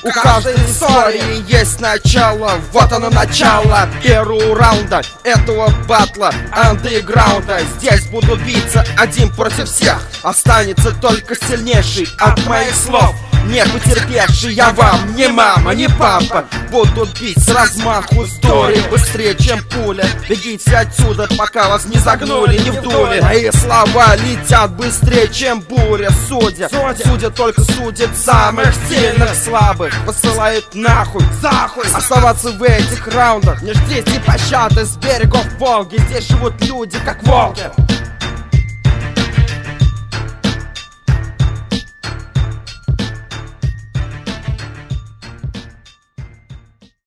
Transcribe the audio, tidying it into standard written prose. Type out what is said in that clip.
У каждой истории есть начало. Вот оно начало первого раунда этого батла андеграунда. Здесь буду биться один против всех. Останется только сильнейший от моих слов, не потерпевший. Я вам не мама, не папа. Буду бить с размаху истории быстрее, чем пуля. Бегите отсюда, пока вас не загнули, не вдули. Мои слова летят быстрее, чем буря. Судя только судят самых сильных, слабых посылают нахуй, захуй. Оставаться в этих раундах не ждите пощады с берегов Волги. Здесь живут люди как волки.